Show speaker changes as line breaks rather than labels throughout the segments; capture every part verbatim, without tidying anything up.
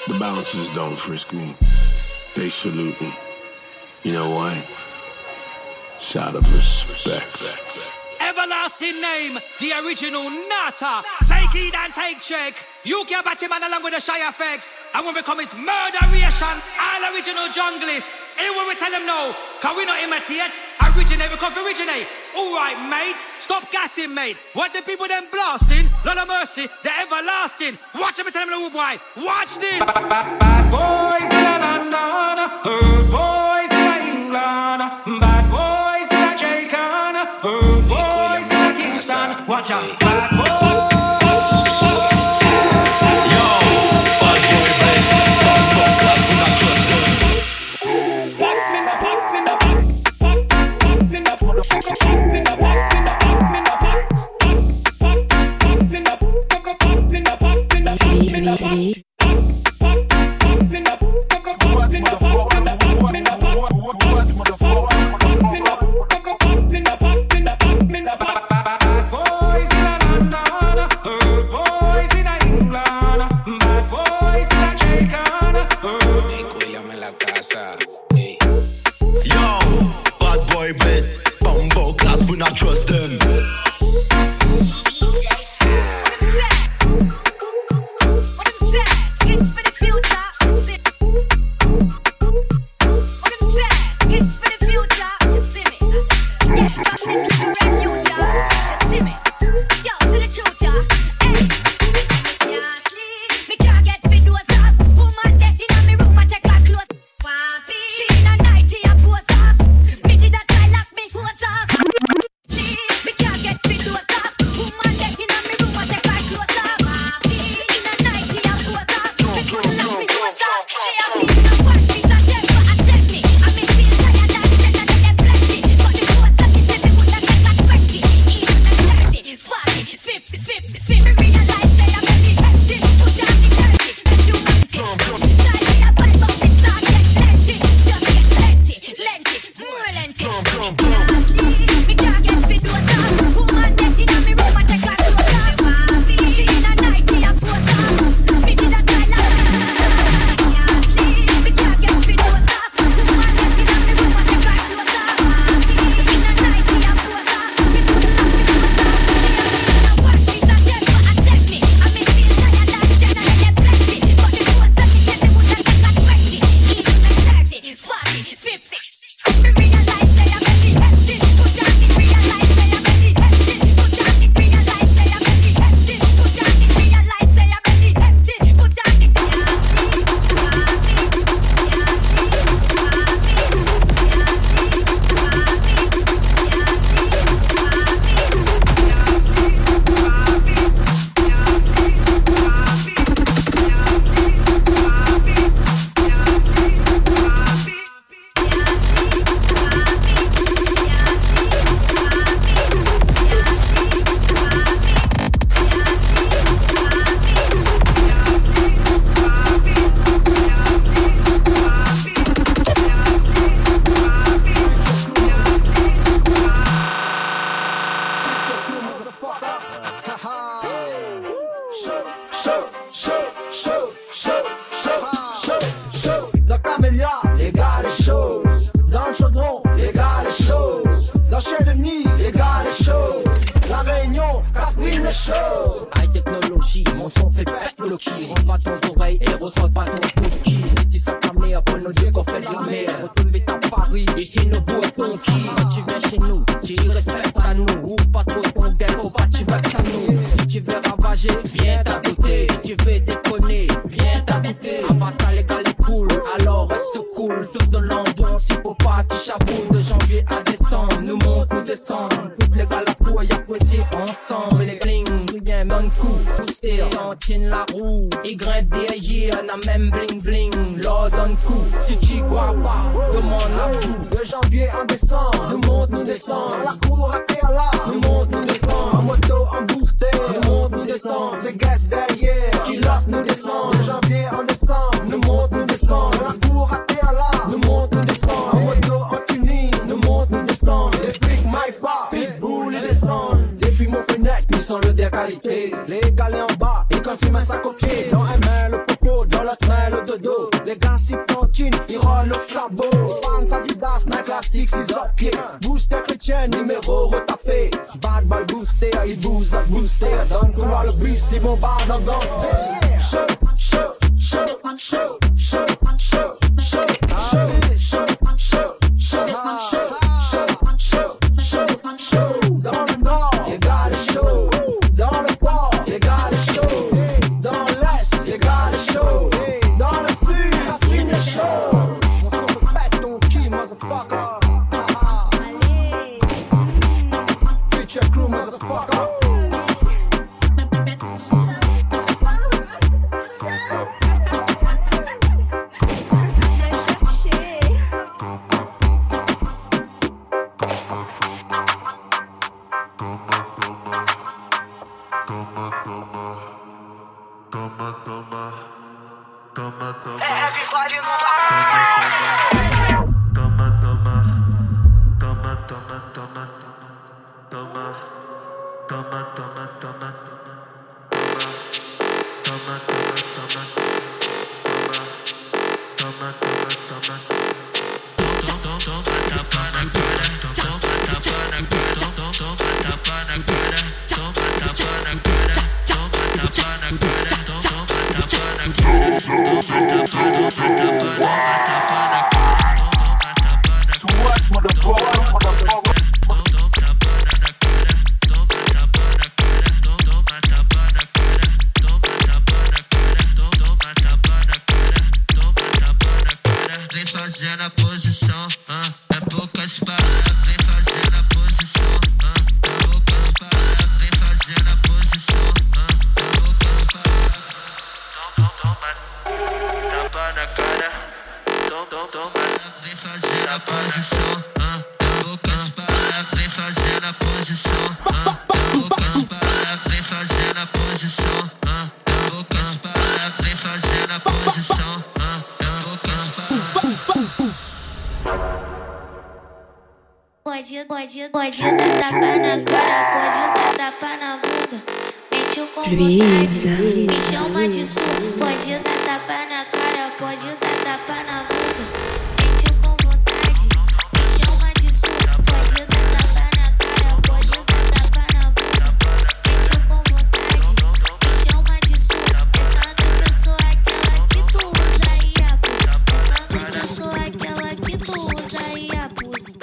The bouncers don't frisk me. They salute me. You know why? Shout of respect.
Everlasting name, the original Nata. Take heed and take check. You can batch him along with the shy effects. And when we come is murderation, all original junglists. Here when we tell them no, cause we not imitate. Originate, we come for originate. Alright, mate, stop gassing, mate. What the people them blasting? Lord of mercy, the everlasting. Watch them and tell them no boy. Watch this. Bad, bad, bad boys in a London, herd boys in a England, bad boys in a Jamaica, herd boys in a Kingston. Watch out, bad boys.
Les galets en bas, ils confirment sa coquille. Dans un main le popo, dans l'autre main le dodo. Les gars sifflantines, ils rollent au cabot. Fans Adidas, Nike classique, six heures pied. Booster chrétien, numéro retapé. Bad boy booster, ils bousent à booster. Dans le couloir le bus, ils bombardent en danse. Chaud, chaud, chaud, chaud, chaud, chaud, chaud, chaud, chaud, chaud, chaud, chaud, chaud. Dans le nord, les gars les chauds. Dans le port, les gars les chauds. Dans l'est, les gars les chauds. Dans le sud, la frime les chauds. On s'en pète ton cul, motherfucker. Future crew, motherfucker.
Fazendo a posição, uh, é poucas palavras, vem fazendo a posição, uh, é poucas palavras, vem fazendo a posição, uh, é poucas palavras. Tom, tom, toma, tapa na cara, tom, tom, toma, vem fazendo a posição, uh, é poucas palavras, vem fazendo a posição, uh, é poucas palavras, vem fazendo a posição, uh, é poucas palavras, vem fazendo a posição, uh, é poucas palavras.
Pode, pode, pode dar tapa na cara, pode dar tapa na bunda. Mete o com vontade, me chama de sul. Pode dar tapa na cara, pode dar tapa na bunda. Mete o com vontade, me chama de sul. Pode dar tapa na cara, pode dar tapa na bunda. Mete o com vontade, me chama de sul. Essa noite eu sou aquela que tu usa e abusa. Essa noite eu sou aquela que tu usa e abusa.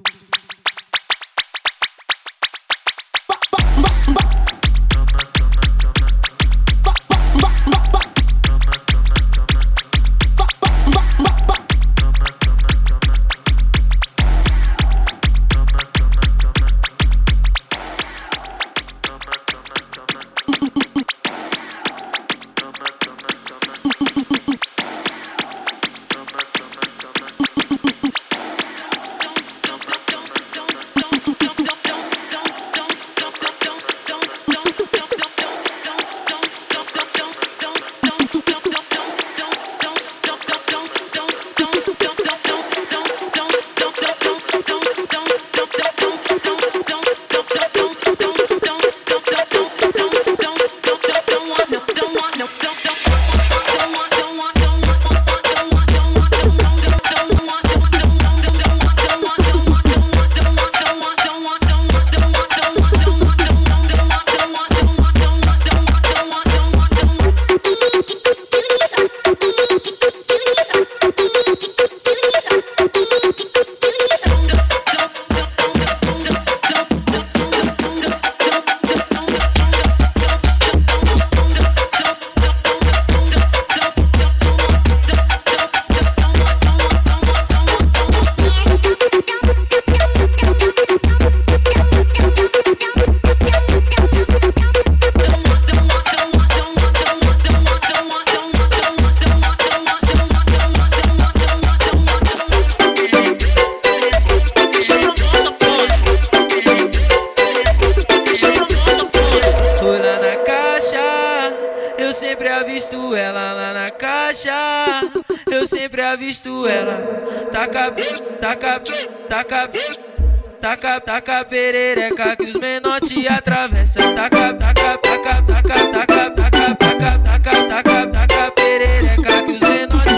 avisto ela lá na caixa. Eu sempre avisto ela. Taca, taca, taca, taca, taca perereca que os menor te atravessam. Taca, taca, taca, taca, taca, taca, taca, taca, taca, taca perereca que os menor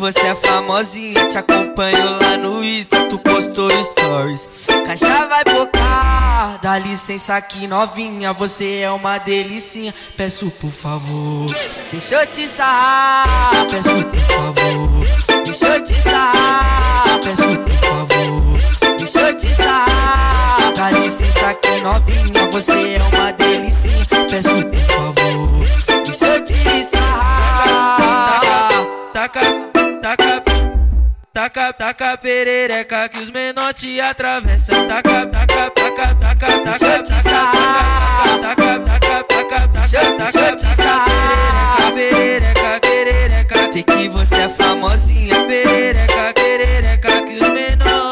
você é famosinha, te acompanho lá no Insta, tu postou stories. Caixa vai bocar, dá licença aqui novinha, você é uma delicinha. Peço por favor, deixa eu te sarrar. Peço por favor, deixa eu te sarrar. Peço por favor, deixa eu te sarrar. Dá licença aqui novinha, você é uma delicinha. Peço por favor, deixa eu te sarrar. Taca, taca, taca, taca perereca que os menor te atravessam. Taca, taca, taca, taca, taca, taca, taca, taca, taca, taca, taca, perereca, perereca. Sei que você é famosinha, perereca, perereca que os menor.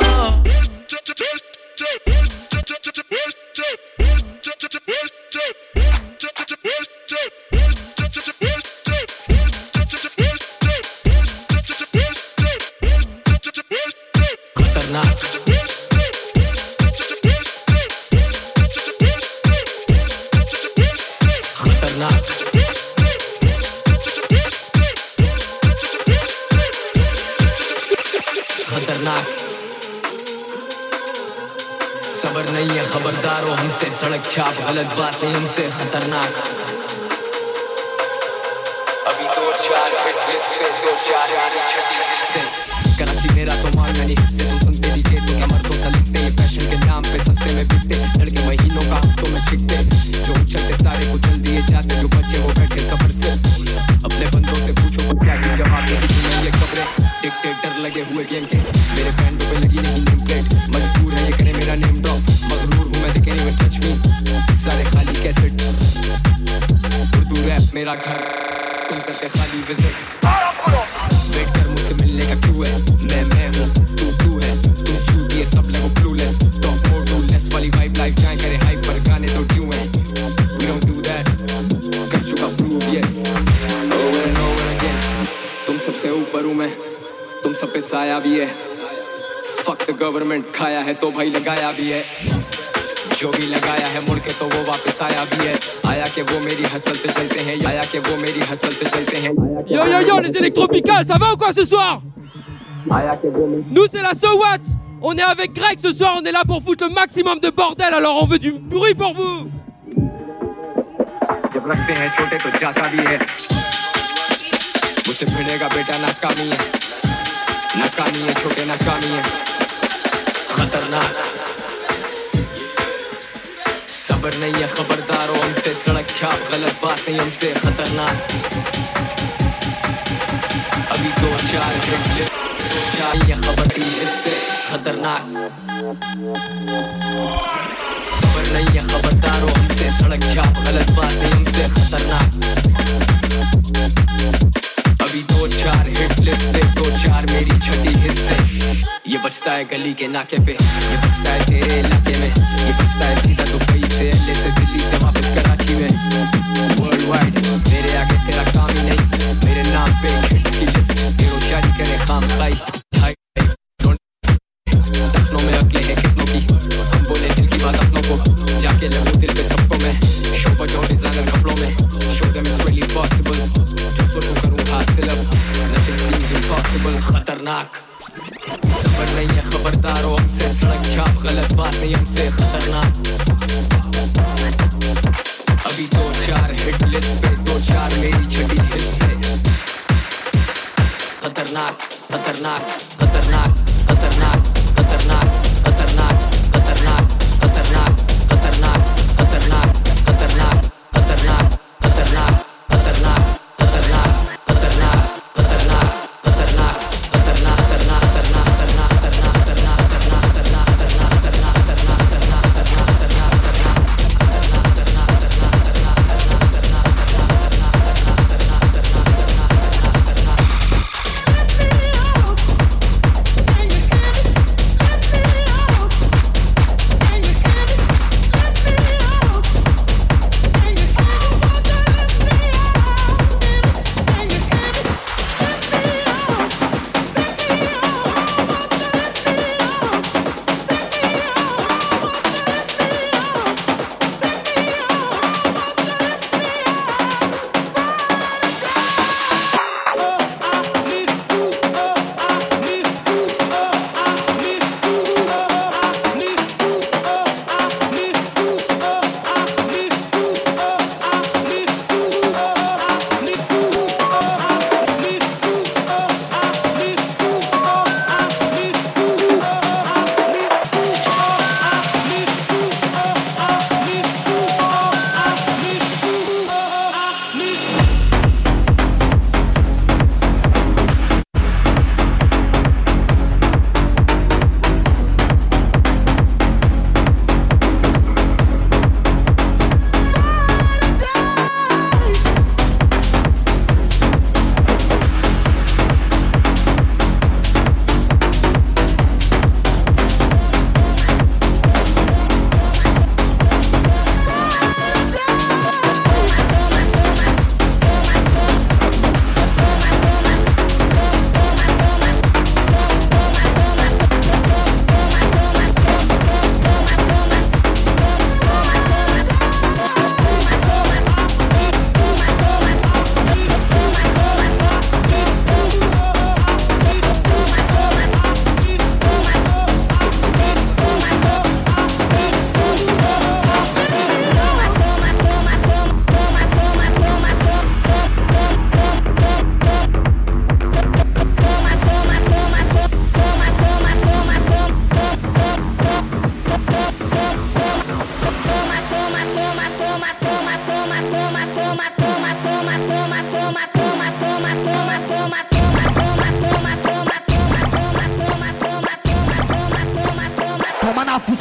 खबर नहीं है खबरदार हो हमसे सड़क छाप गलत बात नहीं हमसे खतरनाक अभी दो चार हिट लिस्ट पे दो चार मेरी छठी हिस्से कराची मेरा तो मारना नहीं हिस्से तुम सुनते दिखे तो क्या मर्दों सा लिखते ये फैशन के नाम पे सस्ते में बिकते लड़के महीनों का हफ्तों में छिकते जो उछलते सारे को जल दिए जाते जो बच्चे वो बैठे सफर से अपने बंदों से पूछो पर क्या की जवाब नहीं ये खबरें डिक्टेटर लगे हुए गेम के मेरे पैंटों पे लगी नहीं नेम प्लेट मजबूर है ये करे मेरा नेम ड्रॉप मगरूर हूँ मैं देखे नहीं टच मी सारे खाली कैसेट उर्दू रैप मेरा घर तुम करते खाली विजिट वेट कर मुझसे मिलने का क्यों है मैं मैं हूँ तू तू है तुम झूठ ये सब लगो clueless talk more to less वाली वाइब लाइफ जाए करे हाइप पर गाने तो क्यों है we don't do that कर चुका प्रूव ये over and over again तुम सबसे ऊपर हूँ मैं तुम सब पे साया भी है fuck the government खाया है तो भाई लगाया भी है जो भी लगाया है मुड़ के तो वो वापस आया भी है आया कि वो मेरी हसल से चलते हैं आया कि वो मेरी हसल से चलते हैं
Yo yo yo les électropicales, ça va ou quoi ce soir? Nous c'est la So What. On est avec Greg ce soir, on est là pour foutre le maximum de bordel, alors on veut du bruit pour vous.
जब रखते हैं छोटे तो जाता भी है मुझसे भिड़ेगा बेटा नाकामी है नाकामी है छोटे नाकामी है खतरनाक सबर नहीं है खबरदार हो हमसे सड़क छाप गलत बात नहीं हमसे खतरनाक अभी दो चार हिट लिस्ट दो चार ये खबर थी इससे खतरनाक सबर नहीं है खबरदार हो हमसे सड़क छाप गलत बात नहीं हमसे खतरनाक अभी दो चार हिट लिस्ट पे दो चार मेरी छठी हिस्से ये बचता है गली के नाके पे ये बचता है तेरे इलाके में ये बचता है सीधा दुबई से एलए से दिल्ली से वापस कराची में वर्ल्ड वाइड मेरे आगे तेरा काम ही नहीं मेरे नाम पे हिट्स की लिस्ट हीरो शादी करे खाम खाई टखनों में अगले हैं कितनों की हम बोले दिल की बात अपनों को जाके लगो दिल पे सबको मैं शो बजाओ डिजाइनर कपड़ों में show them it's really possible जो सोचूं करूं हासिल अब नथिंग सीम्स इम्पॉसिबल खतरनाक सबर नहीं है खबरदार हो हमसे सड़क छाप गलत बात नहीं हमसे खतरनाक अभी दो चार हिट लिस्ट पे दो चार मेरी छठी हिस्से खतरनाक खतरनाक खतरनाक खतरनाक खतरनाक खतरनाक खतरनाक खतरनाक खतरनाक खतरनाक खतरनाक खतरनाक खतरनाक खतरनाक खतरनाक खतरनाक खतरनाक खतरनाक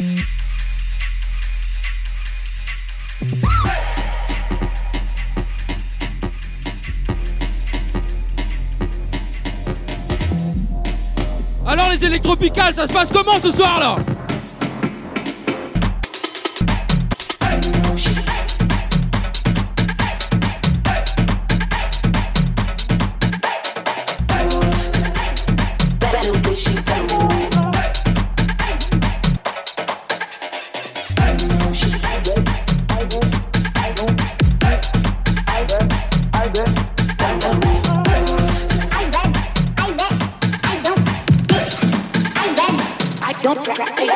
Alors les électropicales, ça se passe comment ce soir là?
Don't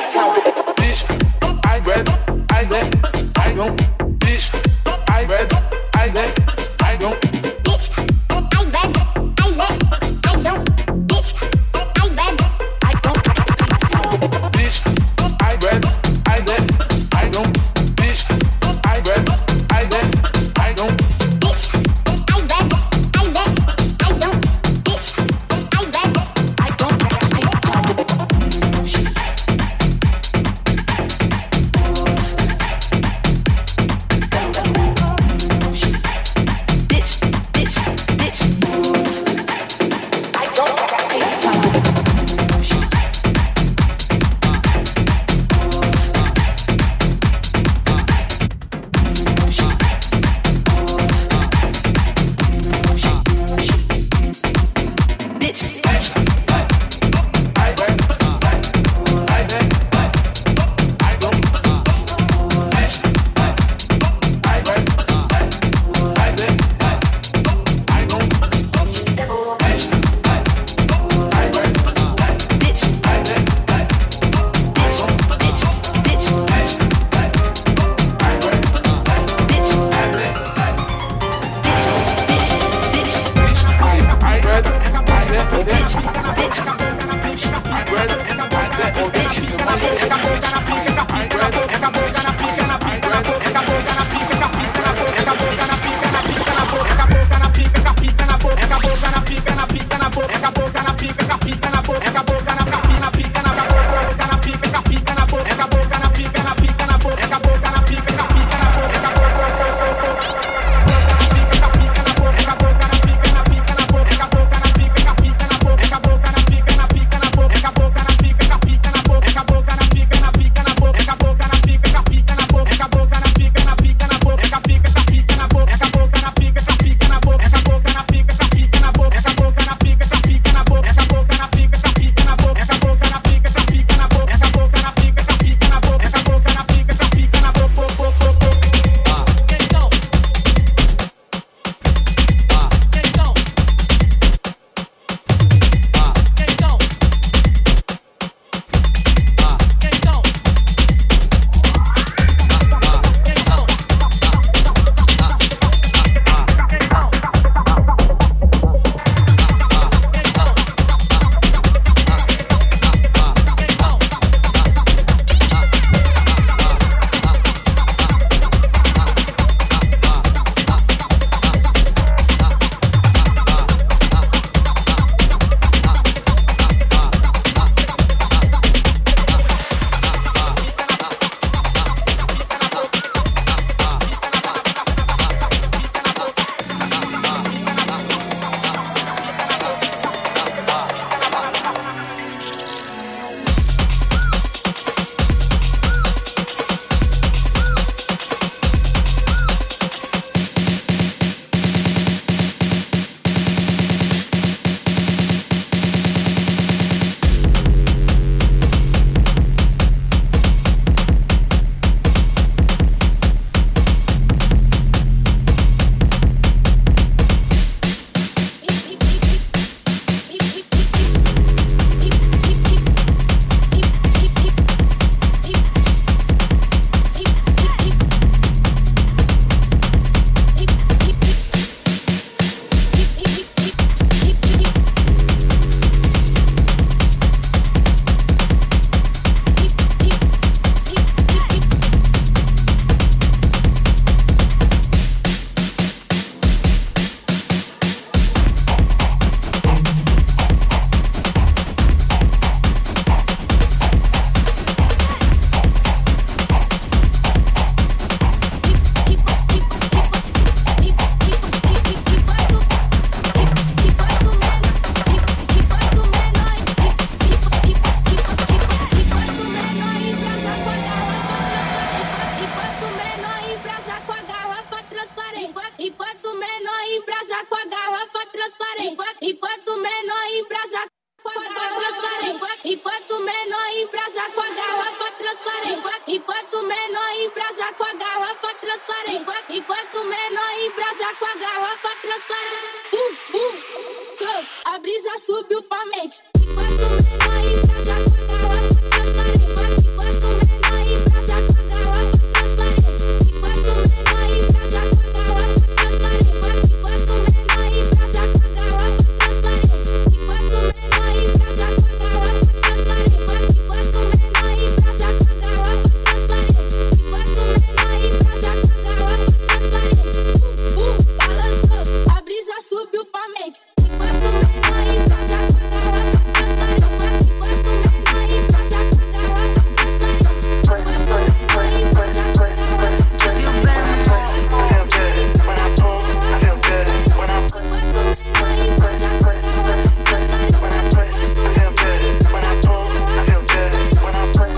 com a garrafa transparente. Uh, uh, uh, a brisa subiu pra mente. Enquanto o menor e brasa com a garrafa transparente. Enquanto o menor e brasa com a garrafa transparente. Enquanto o menor e brasa com a garrafa transparente. Enquanto o menor e brasa com a garrafa transparente. Enquanto o menor e brasa com a garrafa transparente. Enquanto o menor e brasa com a garrafa transparente. Enquanto o menor e brasa com a garrafa transparente. Uh, uh, balançou, a brisa subiu pra mente. Enquanto o menor e brasa com a garrafa transparente. Enquanto o menor e brasa com a garrafa transparente. Enquanto o menor e brasa com a garrafa transparente. You better move, I feel good when I pull, I feel good when I pull. When I push, I feel good when I pull, I feel good when I pull.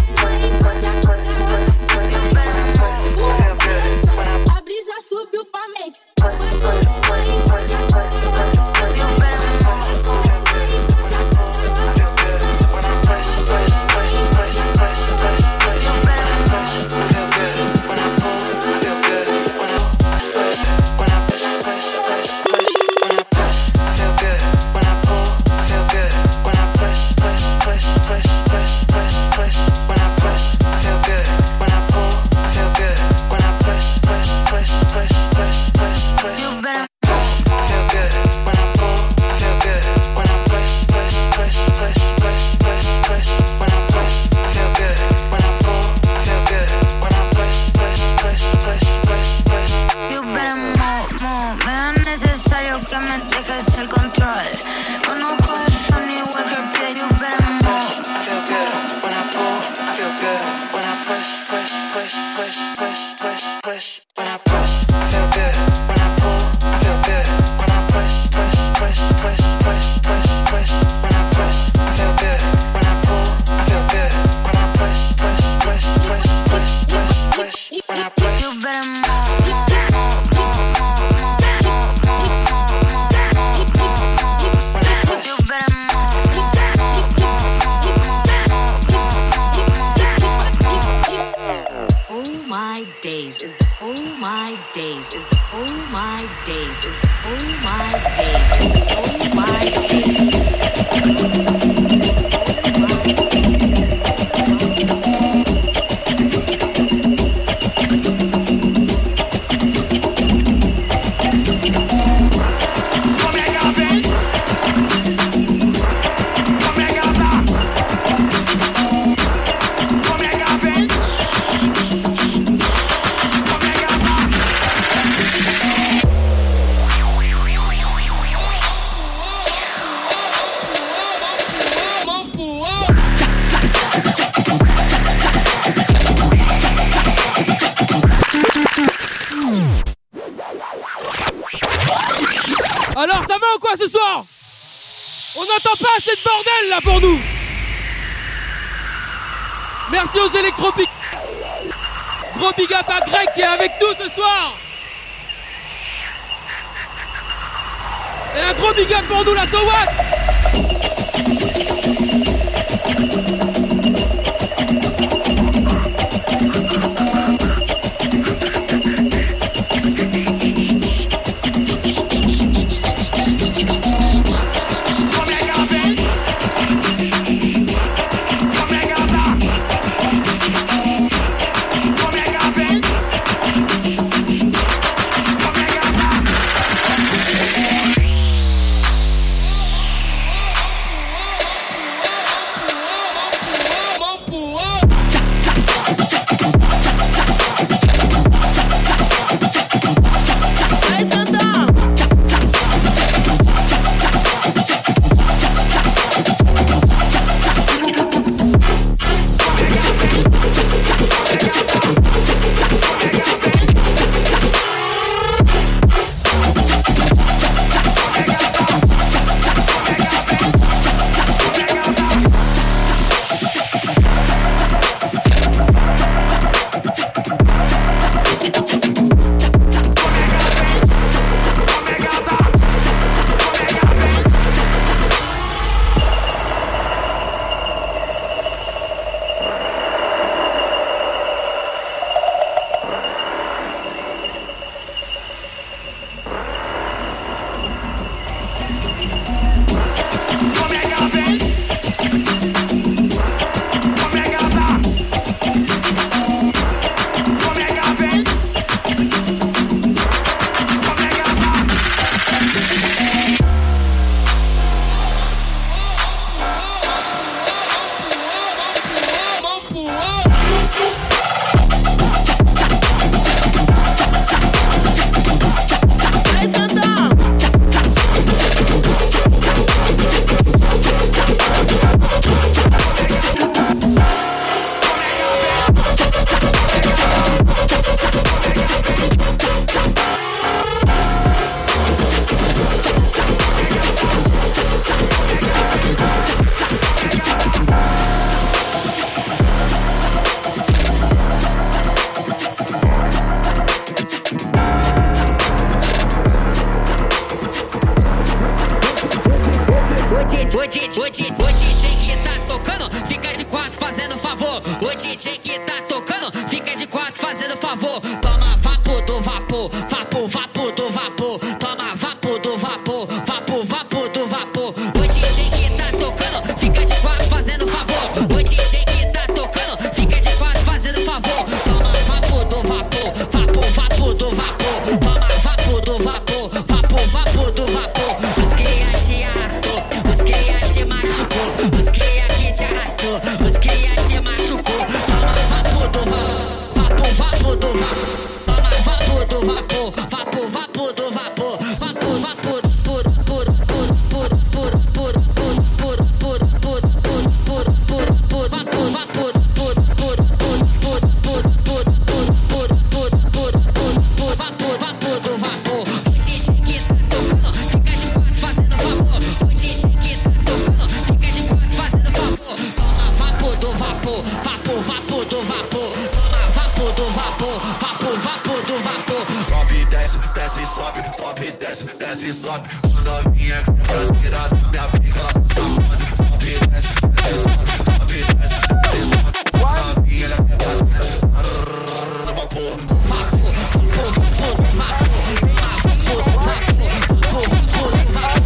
A brisa subiu pra mente.
Alors ça va ou quoi ce soir? On n'entend pas assez de bordel là pour nous. Merci aux électropiques. Gros big up à Greg qui est avec nous ce soir. Et un gros big up pour nous la So What.
D J que tá tocando, fica de quatro fazendo favor. Toma vapor do vapor, vapor, vapor do vapor. Toma vapor do vapor, vapor, vapor do vapor. O D J que tá tocando, fica de quatro fazendo favor. O D J que tá tocando, fica de quatro fazendo favor. Toma vapor do vapor, vapor, vapor do vapor. Toma vapor do vapor, vapor, vapor do vapor. Os cria te arrastou, os cria te machucou, os cria que te arrastou, os cria te machucou. Toma vapor do vapor, vapor, vapor do vapor. Toma vapor do vapor, vapor, vapor do vapor. Vapor, vapor, por, por, por, por, por, por, por, por, por, por, por, por, por, vapor, vapor, por, por, por, por, por, por, por, por, por, por, por, vapor, vapor do vapor. O D J que tá tocando, fica de quatro fazendo favor. O D J que tá tocando, fica de quatro fazendo favor. Toma vapor do vapor, vapor, vapor do vapor. Toma vapor do vapor, vapor, vapor do vapor.
Sobe, desce, desce, sobe, sobe, desce, desce, sobe. Quando a minha pra tirar da minha pica, ela sacode. Sobe, desce, desce, sobe, sobe, desce, desce, sobe. Quando a minha pra tirar da vapor.
Vapor, vapor, vapor do vapor. Vapor do vapor, vapor, vapor do vapor.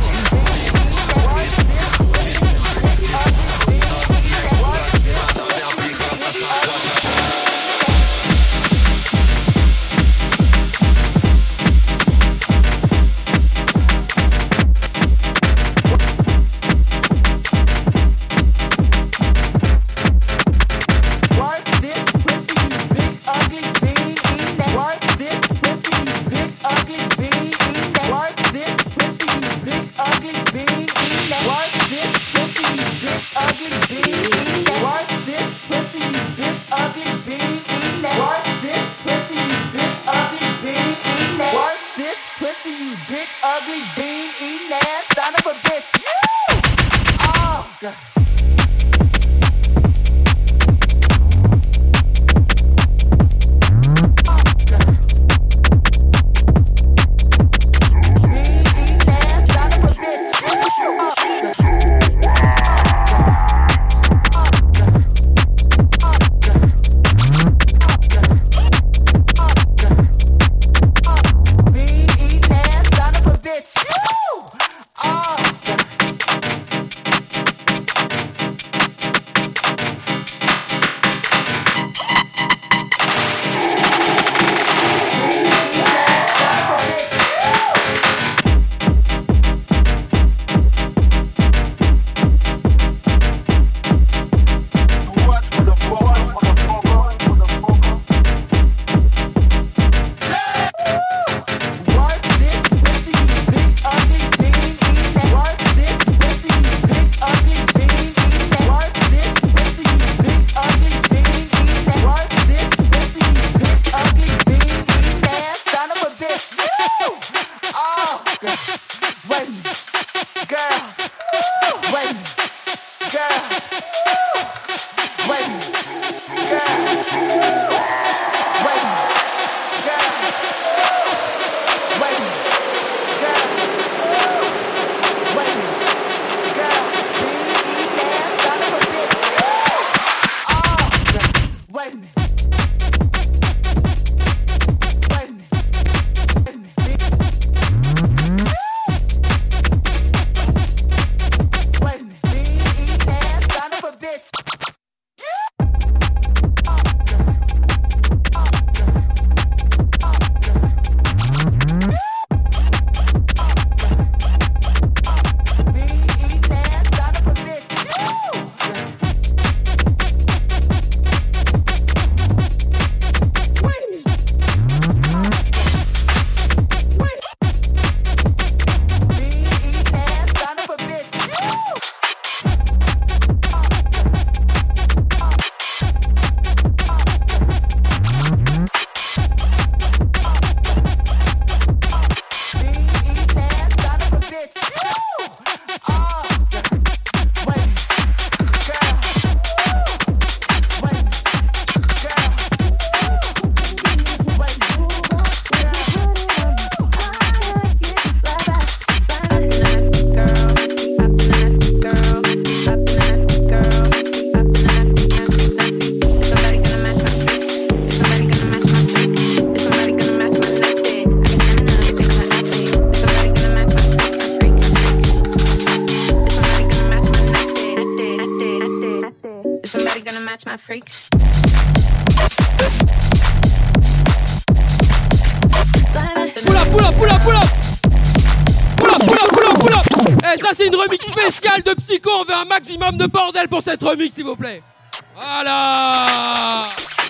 pull up, pull up. Pull up, pull up, pull up, pull up. Eh, ça c'est une remix spéciale de Psycho. On veut un maximum de bordel pour cette remix, s'il vous plaît. Voilà.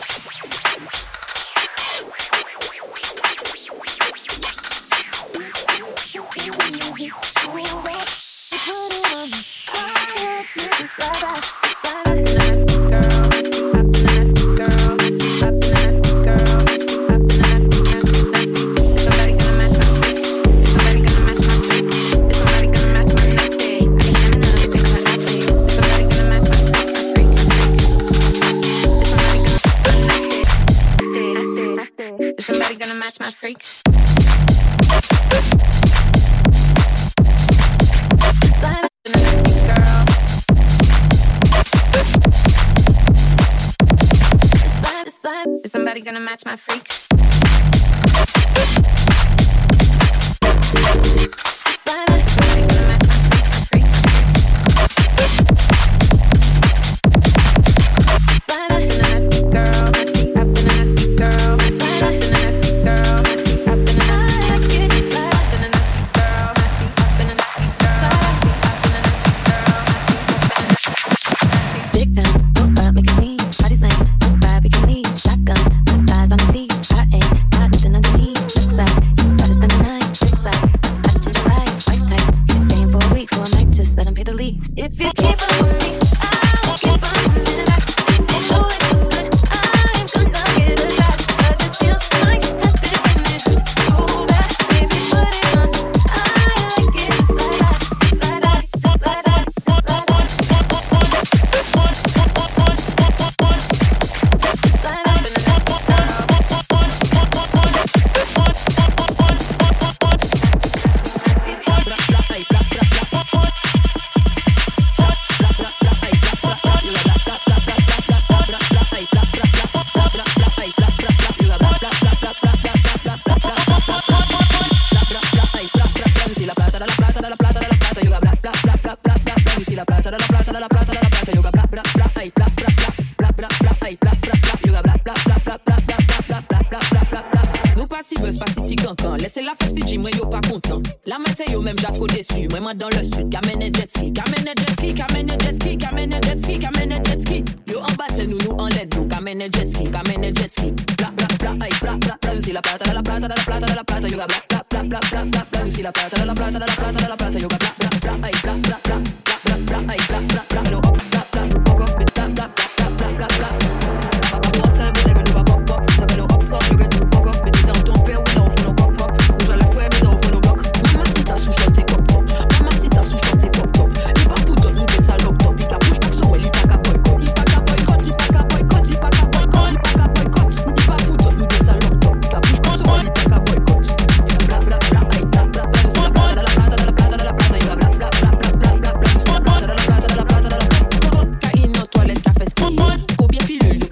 My freak. Is somebody gonna match my freak? If you keep on with me, I won't keep on coming back. If you do it so good, I am gonna give it back. Cause it feels like heaven when it hurts so bad. Baby, put it on. I like it just like that, just like that, just like that, just like that. Just like that.
Laissez la fête Fidji, moi yo pas content. La matin yo même j'ai trop déçu. Moi moi dans le sud, kamene jet ski, kamene jet ski, kamene jet ski, kamene jet ski, kamene jet ski. Yo en bas c'est nous nous en l'aide, nous kamene jet ski, kamene jet ski. Bla bla bla, ay bla bla bla, si la plata, la plata, la plata, la plata, yo bla bla bla bla bla bla bla, si la plata, la plata, la plata, la plata, yo bla bla bla, ay bla bla bla bla bla, ay bla bla bla, no up bla bla, nous fuck up, bla bla bla bla bla bla. Papa pour celle vous avez nous pop pop, ça fait no up so you get to fuck up, mais tu en ton père ou non faut no pop pop. Mamacita sous short et pop top. Mamacita sous short et pop top. Il pas pour d'autres nous des salopes top. Il la bouche pas que son il pas qu'à boycott. Il pas qu'à boycott, il pas qu'à boycott, il pas qu'à boycott, il pas qu'à boycott. Il pas pour d'autres nous des salopes top. Il la bouche pas que son il pas qu'à boycott. Il bla bla bla, ay bla bla bla. C'est la plata, la plata, la plata, la plata. Il bla bla bla bla bla bla bla. C'est la plata, la plata, la plata, la plata. Cocaïne en toilette, café ski. Combien pilule?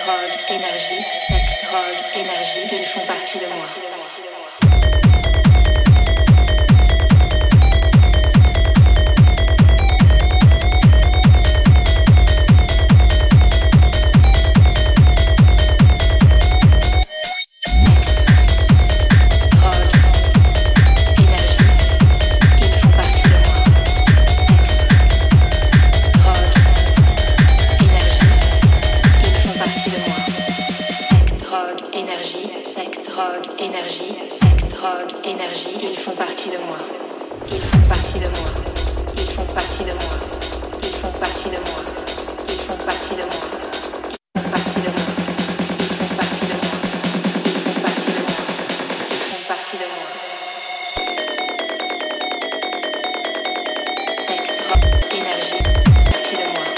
drogue, énergie, sexe, drogue, énergie, ils font partie de moi. Énergie, sexe, drogue, énergie, ils font partie de moi. Ils font partie de moi. Ils font partie de moi. Ils font partie de moi. Ils font partie de moi. Ils font partie de moi. Ils font partie de moi. Ils font partie de moi. Ils font partie de moi. Sexe, drogue, énergie, partie de moi.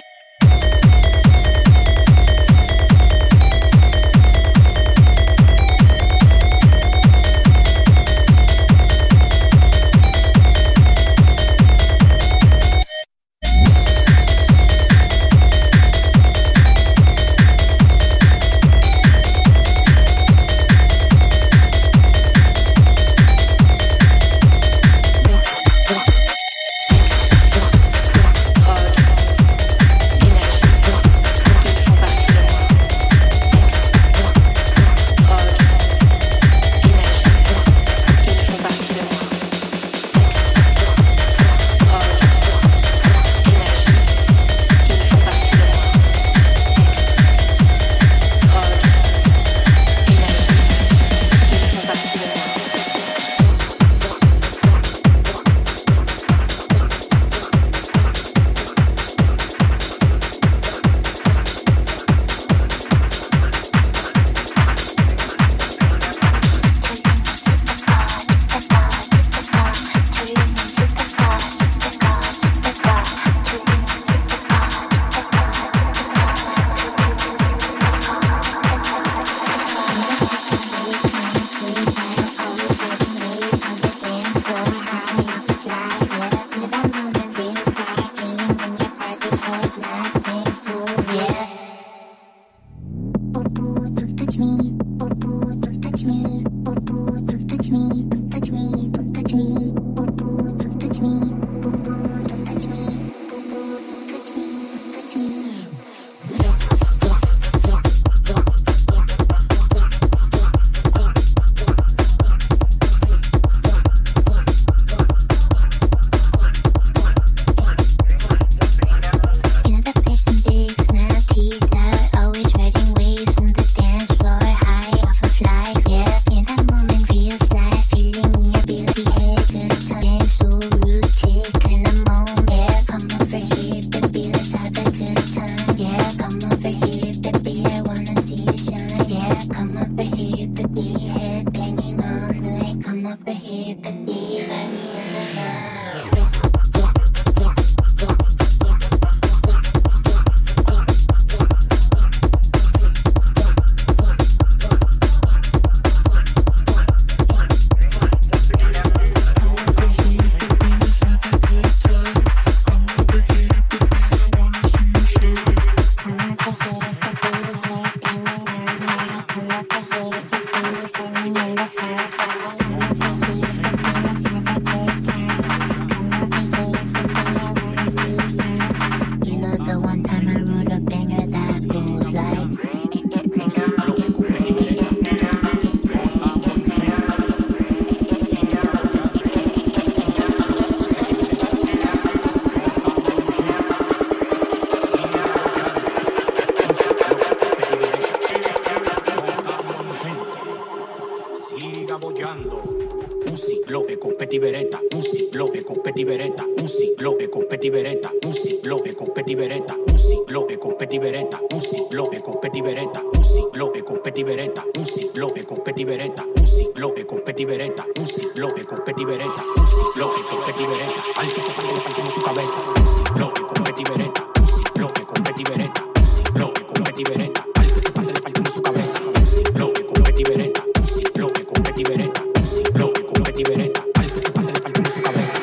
petivereta, un ciclo eco petivereta, un ciclo eco petivereta, un ciclo eco petivereta, un ciclo eco petivereta, un ciclo eco petivereta, un ciclo eco petivereta, un ciclo eco petivereta, un ciclo eco petivereta, un ciclo eco petivereta, un ciclo eco petivereta, al que se pase le parte en su cabeza, un ciclo eco petivereta, un ciclo eco petivereta, un ciclo eco petivereta, al que se pase le parte en su cabeza, un ciclo eco petivereta, un ciclo eco petivereta, un ciclo eco petivereta, al que se pase le parte en su cabeza,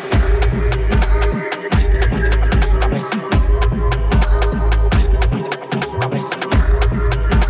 al que se pase le parte en su cabeza, al que se pase le parte en su cabeza.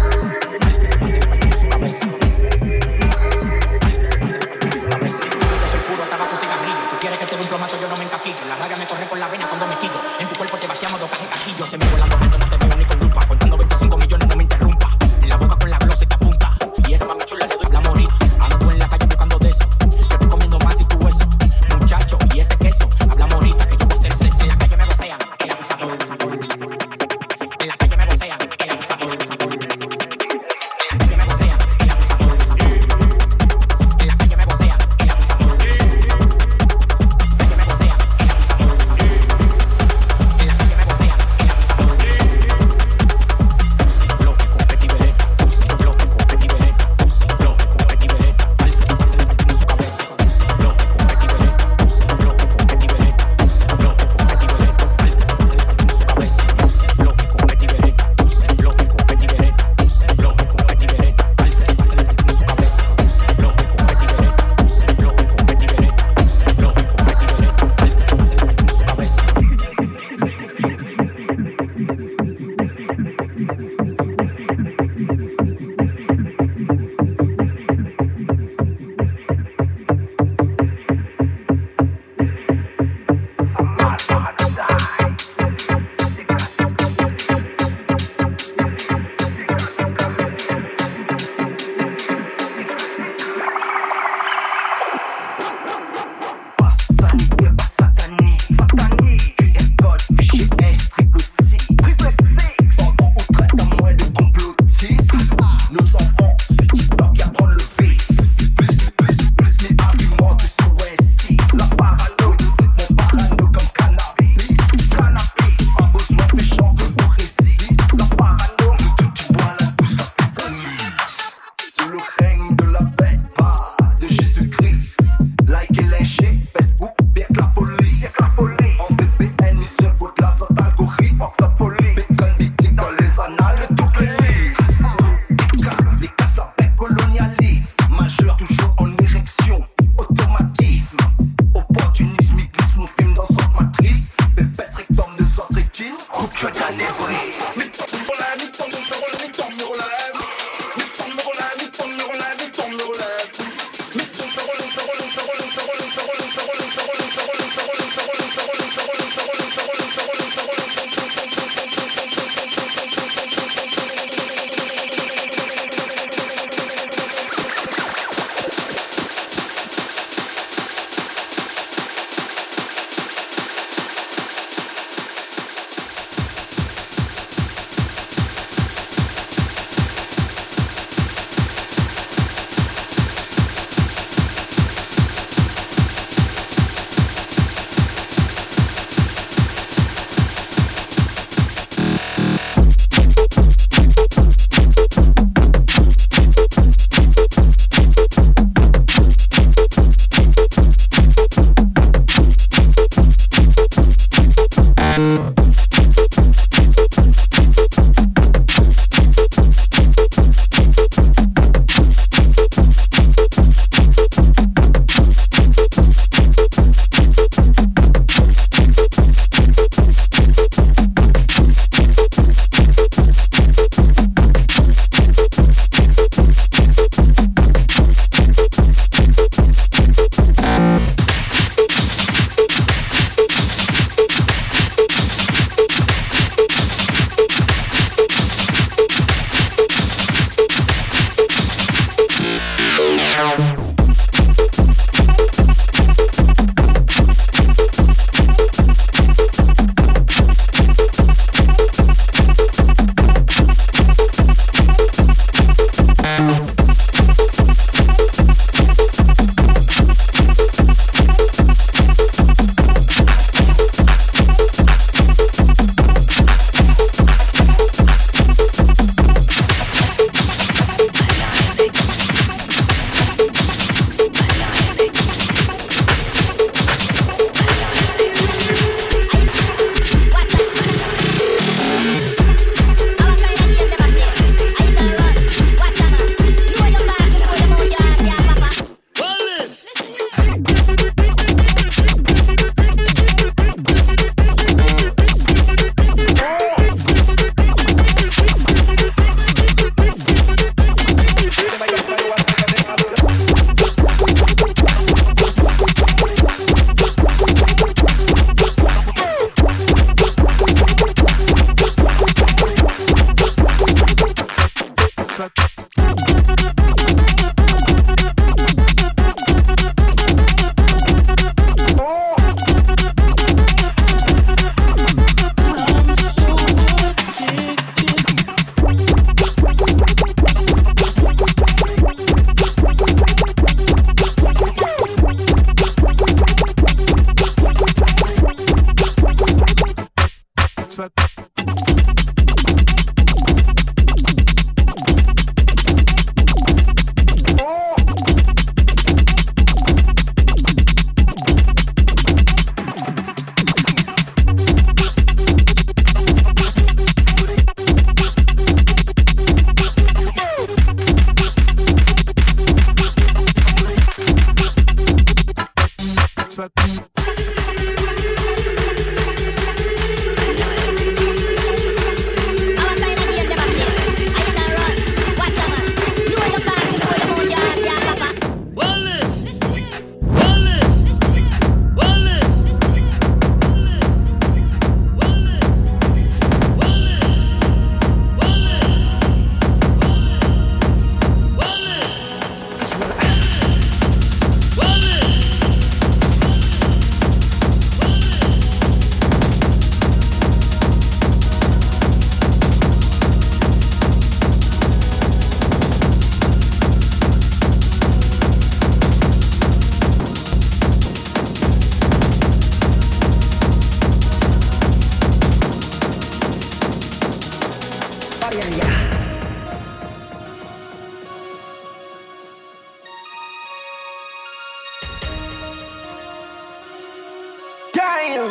Damn.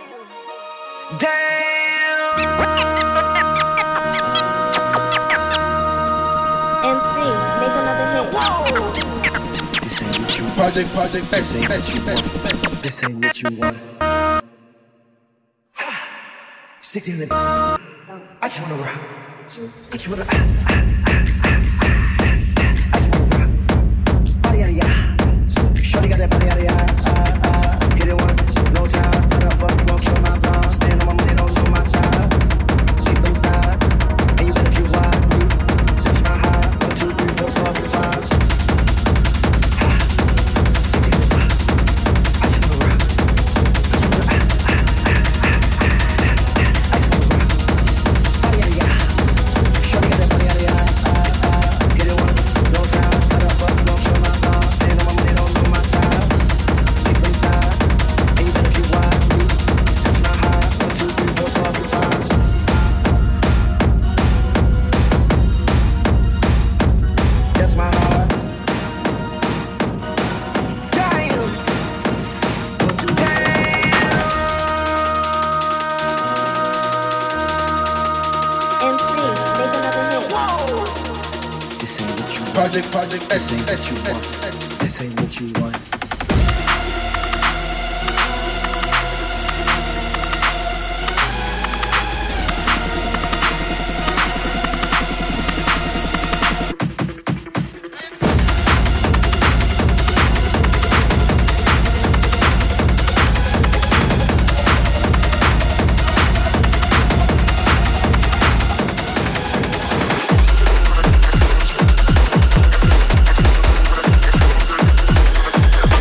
Damn.
M C, make another hit.
This ain't what you project, project, this ain't what you want. This ain't what you want. Sixty in the I just wanna rock. I just wanna. I just wanna rock. Body out of ya. Shorty got that body out of ya. Uh, uh, get it once, no time. Set up, fuck, walk, show my vlog. Stand on my money, don't show my side. Keep them sides, and you better choose wisely. That's my high. One, two, three, four, five, five. Sixty in the I just wanna rock. I just wanna. Project, project, this ain't what you want. This ain't what you want.
Damn.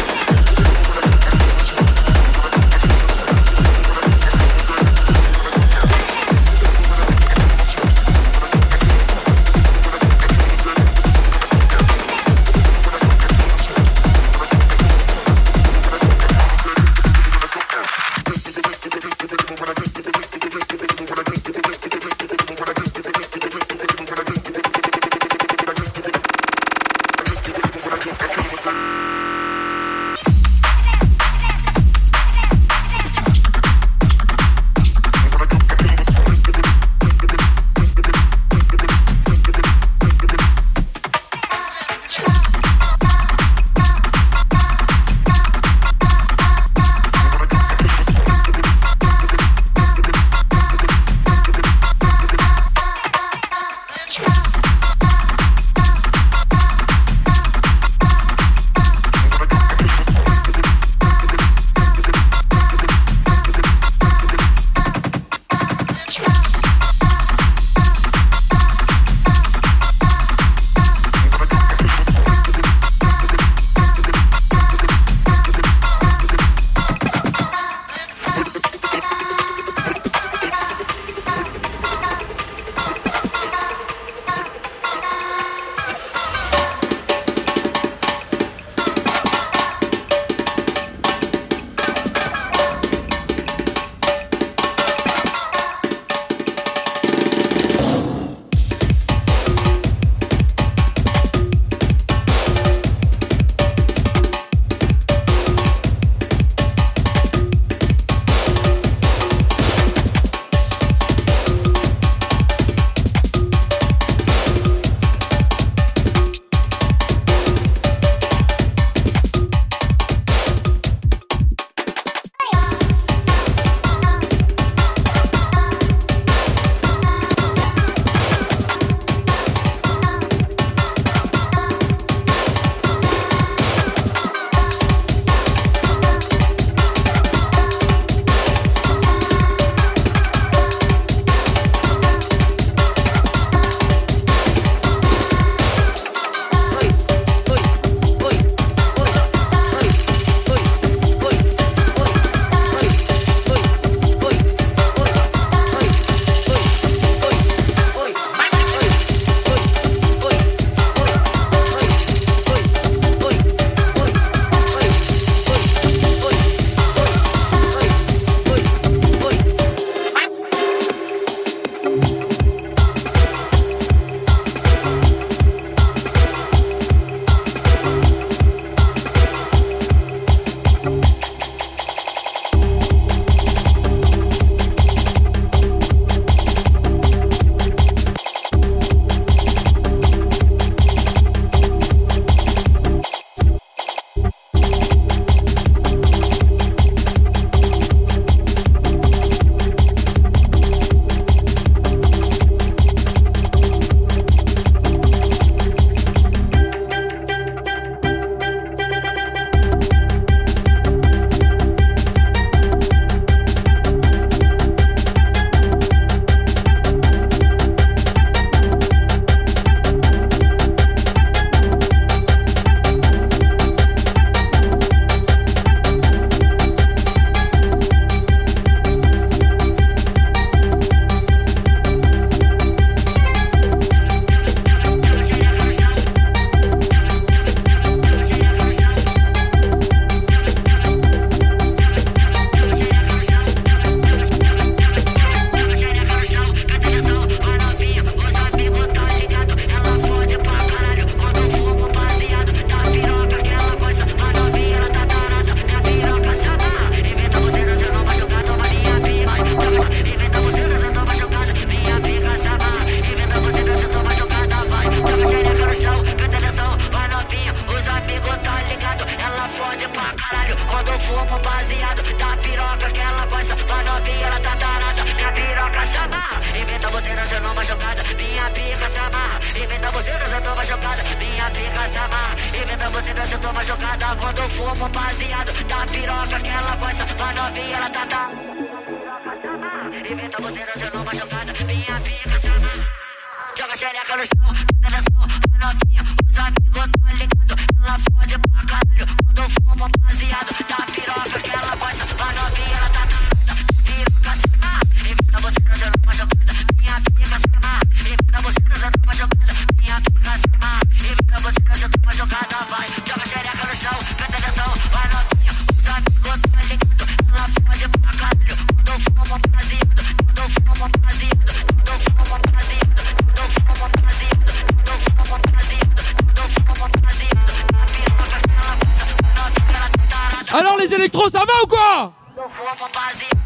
Elas eu tomo jogada quando eu fumo baseado. Da piroca que ela gosta, pra novinha ela tá tá. Inventa você dando uma jogada, minha pica se amarra. Joga xereca no chão, atenção, a novinha. Os amigos tá ligado, ela fode pra caralho quando eu fumo baseado. Da piroca que ela gosta, pra novinha ela tá tá. Piroca se amarra, inventa você dando uma jogada, minha pica se amarra. Inventa você dando uma jogada, minha pica se amarra. Inventa você dando uma jogada, vai. Joga xereca no chão, presta atenção, a novinha. Os amigos tá ligado, ela fode pra caralho quando eu fumo baseado. Quando eu fumo baseado, quando eu fumo baseado, quando eu fumo baseado, quando eu fumo baseado, quando eu fumo baseado. A piroca que ela gosta, a novinha ela tá tarada.
Alors les électros, ça va ou quoi?
Quando eu fumo baseado.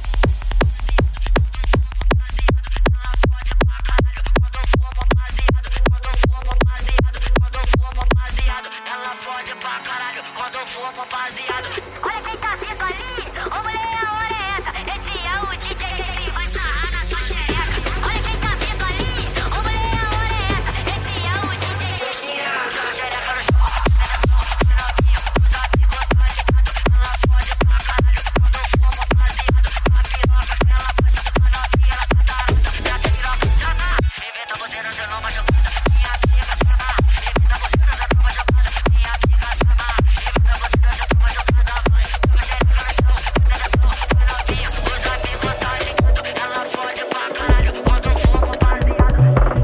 Olha quem tá vindo ali, ô mulher, a hora é essa. Esse é o D J que vai sarrar na sua xereca. Olha quem tá vindo ali, ô mulher, a hora é essa. Esse é o D J. Joga xereca no chão, atenção, a novinha. Os amigos tá ligado, ela fode pra caralho quando eu fumo baseado. A piroca que ela passa, a novinha ela tá tarada. Da piroca se amarra, inventa você dando uma jogada, minha pica se amarra. Inventa você dando uma jogada, minha pica se amarra. Inventa você dando uma jogada, vai. Joga xereca no chão, atenção, a novinha. Os amigos tá ligado, ela fode pra caralho quando eu fumo baseado.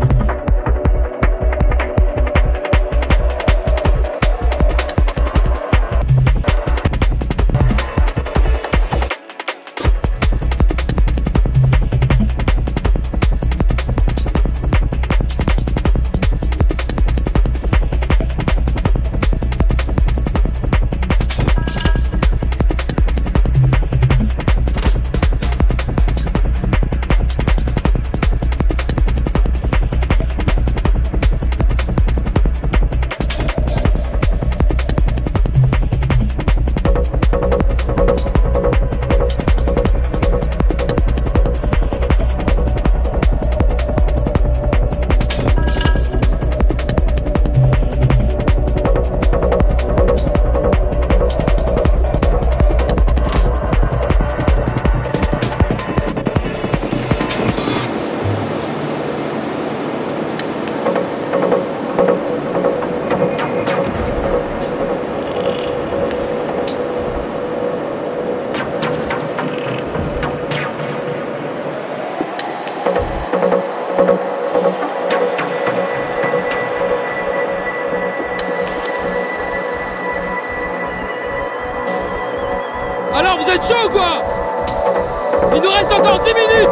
Alors vous êtes chaud ou quoi? Il nous reste encore dix minutes.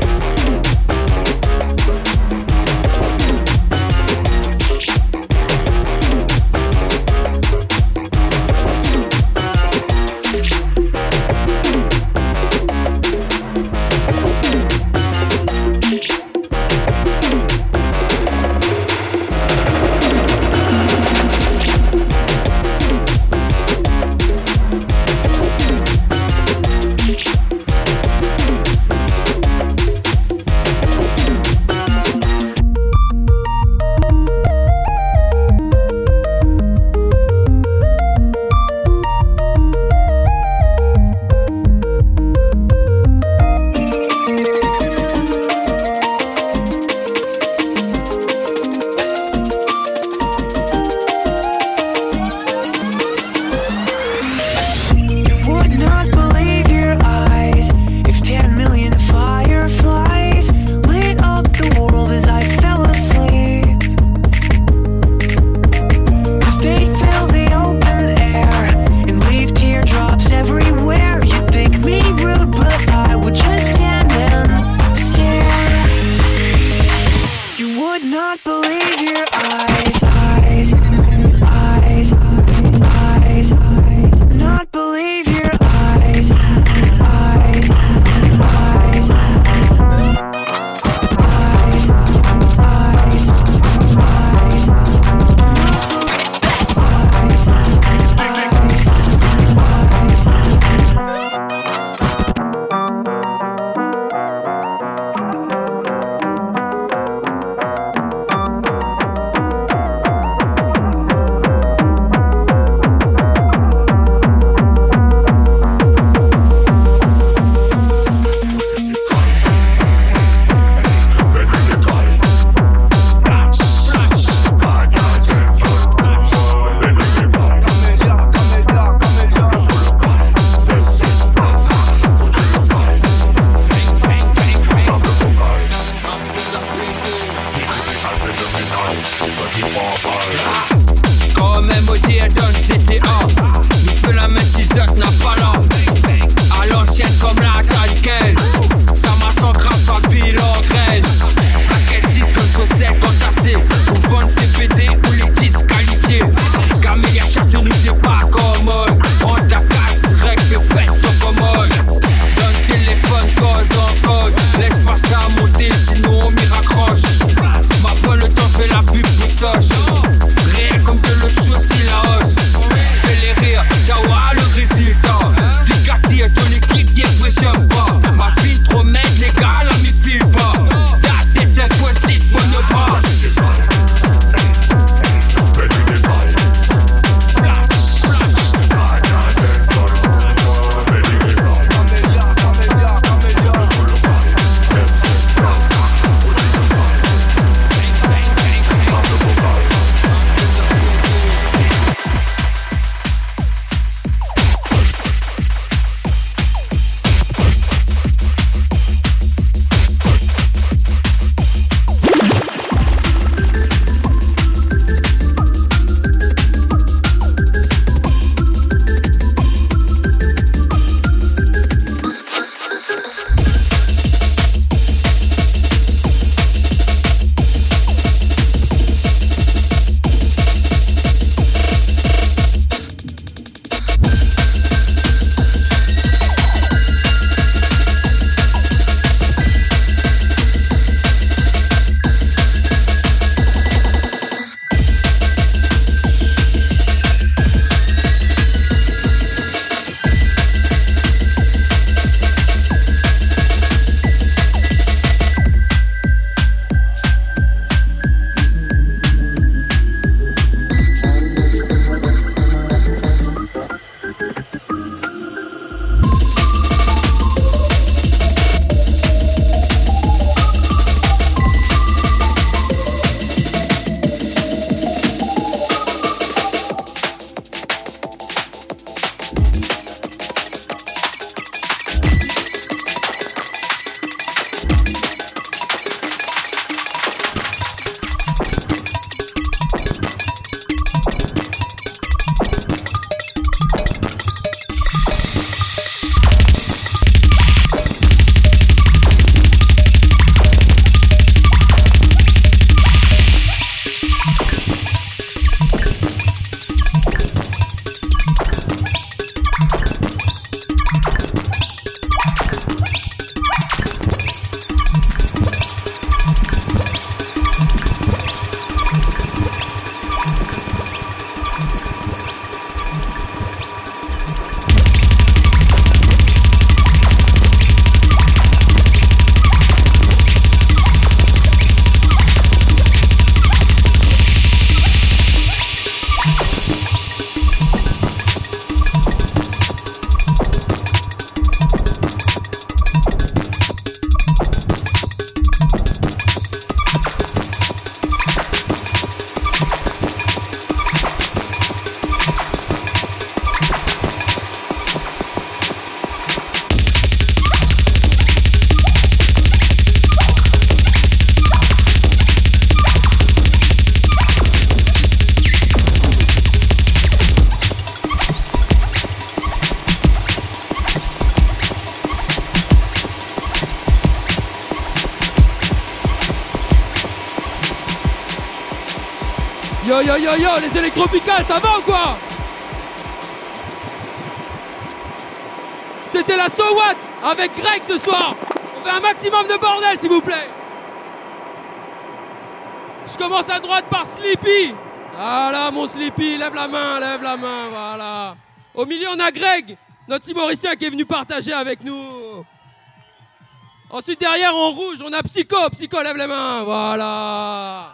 Yo yo yo yo, les électropicales, ça va ou quoi? C'était la So What avec Greg ce soir. On fait un maximum de bordel s'il vous plaît. Je commence à droite par Sleepy. Voilà mon Sleepy, lève la main, lève la main, voilà. Au milieu on a Greg, notre Timoricien qui est venu partager avec nous. Ensuite derrière en rouge on a Psycho, Psycho lève les mains, voilà.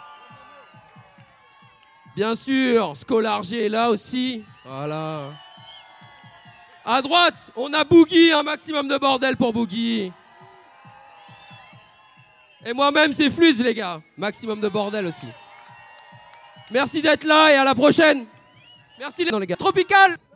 Bien sûr, Scolargé est là aussi, voilà. À droite on a Boogie, un maximum de bordel pour Boogie. Et moi-même c'est Fluz les gars, maximum de bordel aussi. Merci d'être là et à la prochaine. Merci les gars. Tropical.